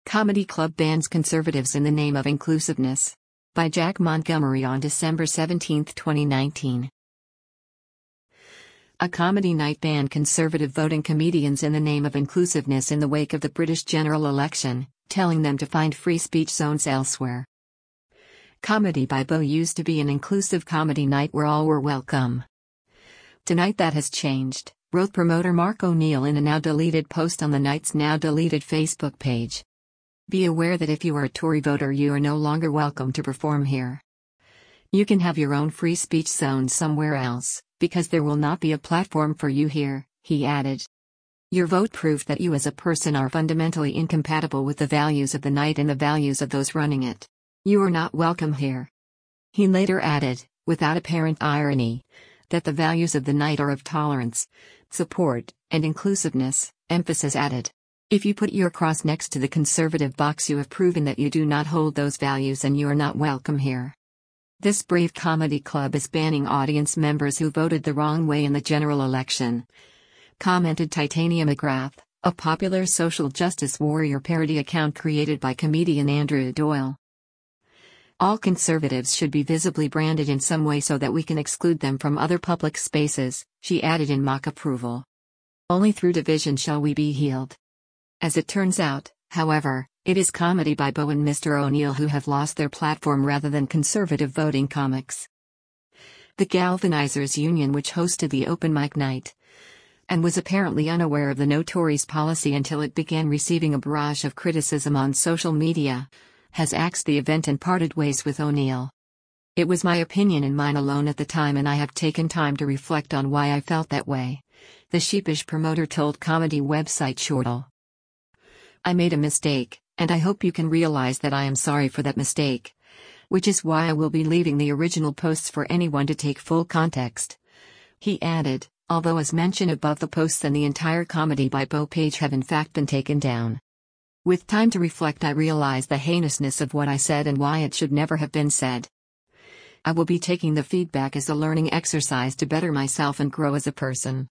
Comedy Club bans conservatives in the name of inclusiveness. By Jack Montgomery on December 17, 2019. A comedy night banned conservative voting comedians in the name of inclusiveness in the wake of the British general election, telling them to find free speech zones elsewhere. Comedy by Bo used to be an inclusive comedy night where all were welcome. Tonight that has changed, wrote promoter Mark O'Neill in a now-deleted post on the night's now-deleted Facebook page. Be aware that if you are a Tory voter, you are no longer welcome to perform here. You can have your own free speech zone somewhere else, because there will not be a platform for you here, he added. Your vote proved that you as a person are fundamentally incompatible with the values of the night and the values of those running it. You are not welcome here. He later added, without apparent irony, that the values of the night are of tolerance, support, and inclusiveness, emphasis added. If you put your cross next to the conservative box, you have proven that you do not hold those values and you are not welcome here. This brave comedy club is banning audience members who voted the wrong way in the general election, commented Titania McGrath, a popular social justice warrior parody account created by comedian Andrew Doyle. All conservatives should be visibly branded in some way so that we can exclude them from other public spaces, she added in mock approval. Only through division shall we be healed. As it turns out, however, it is Comedy by Bo and Mr. O'Neill who have lost their platform rather than conservative voting comics. The Galvanizers Union, which hosted the open mic night, and was apparently unaware of the No Tories policy until it began receiving a barrage of criticism on social media, has axed the event and parted ways with O'Neill. It was my opinion and mine alone at the time, and I have taken time to reflect on why I felt that way, the sheepish promoter told comedy website Shortle. I made a mistake, and I hope you can realize that I am sorry for that mistake. Which is why I will be leaving the original posts for anyone to take full context. He added, although as mentioned above, the posts and the entire Comedy by Bo page have in fact been taken down. With time to reflect, I realized the heinousness of what I said and why it should never have been said. I will be taking the feedback as a learning exercise to better myself and grow as a person.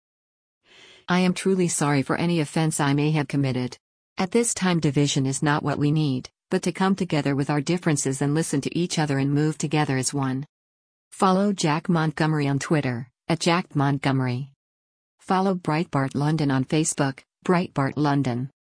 I am truly sorry for any offense I may have committed. At this time, division is not what we need, but to come together with our differences and listen to each other and move together as one. Follow Jack Montgomery on Twitter, @JackMontgomery. Follow Breitbart London on Facebook, Breitbart London.